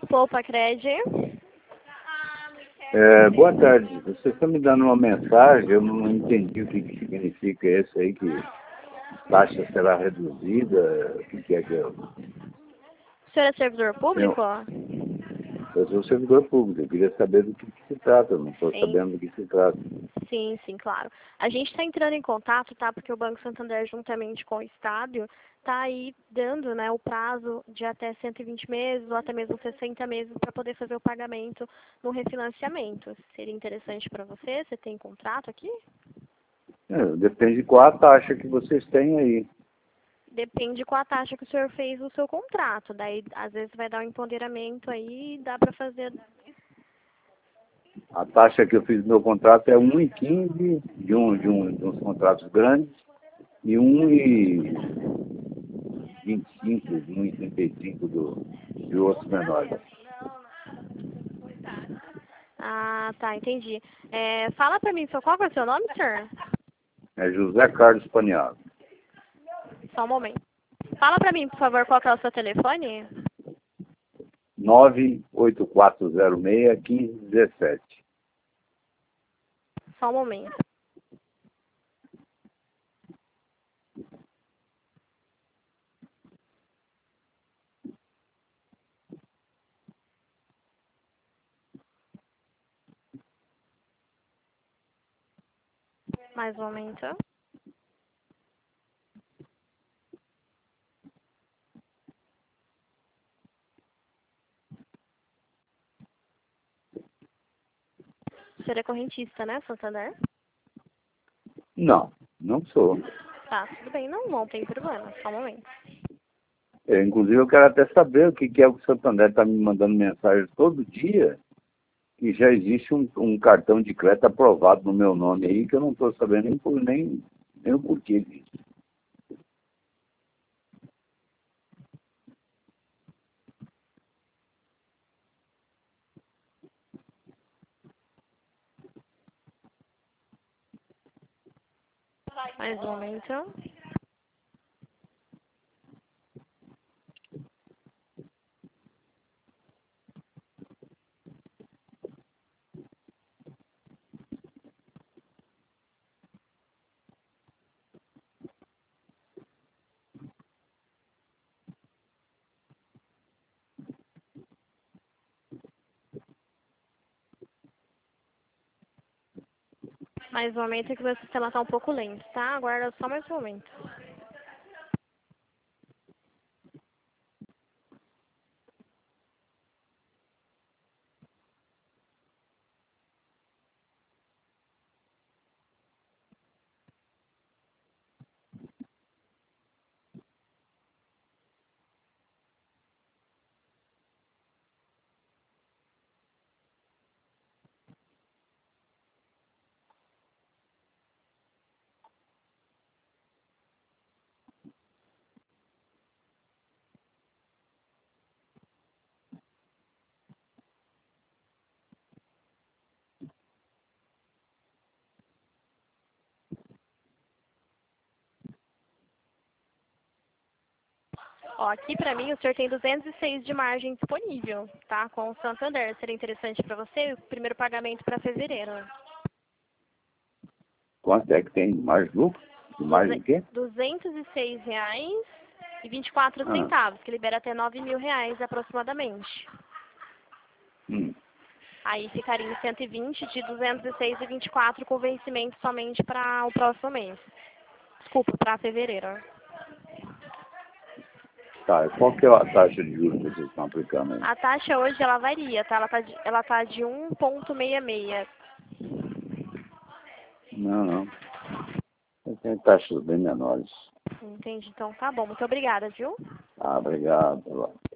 Poupa Cred. Boa tarde. Você está me dando uma mensagem, eu não entendi o que significa isso aí, que taxa será reduzida, o que é que é? O senhor é servidor público? Eu sou servidor público, eu queria saber do que se trata, eu não estou sabendo do que se trata. Sim, claro. A gente está entrando em contato, tá? Porque o Banco Santander, juntamente com o Estado, está aí dando, né, o prazo de até 120 meses ou até mesmo 60 meses para poder fazer o pagamento no refinanciamento. Seria interessante para você? Você tem contrato aqui? Depende qual a taxa que vocês têm aí. Depende qual a taxa que o senhor fez no seu contrato. Daí, às vezes, vai dar um empoderamento aí e dá para fazer. A taxa que eu fiz no meu contrato é 1,15 de uns contratos grandes e 1,25, 1,35 de outros menores. Ah, tá, entendi. Fala para mim, qual é o seu nome, senhor? É José Carlos Paniago. Só um momento. Fala para mim, por favor, qual que é o seu telefone? 98406-1517. Só um momento. Mais um momento. O senhor é correntista, né, Santander? Não, não sou. Tá, tudo bem. Não tem problema. Só um momento. Inclusive, eu quero até saber o que é o Santander está me mandando mensagem todo dia, que já existe um cartão de crédito aprovado no meu nome aí, que eu não estou sabendo nem o porquê disso. Mais um momento. Mais um momento que o meu sistema está um pouco lento, tá? Aguarda só mais um momento. Ó, aqui pra mim o senhor tem 206 de margem disponível, tá? Com o Santander. Seria interessante para você o primeiro pagamento para fevereiro. Quanto é que tem de margem de lucro? De margem de quê? R$ 206,24, que libera até R$ 9.000 aproximadamente. Aí ficaria em 120 de 206,24 com vencimento somente para o próximo mês. Desculpa, para fevereiro. Tá, e qual que é a taxa de juros que vocês estão aplicando aí? A taxa hoje ela varia, tá? Ela tá de 1,66. Não. Tem taxas bem menores. Entendi. Então tá bom. Muito obrigada, viu? Obrigado.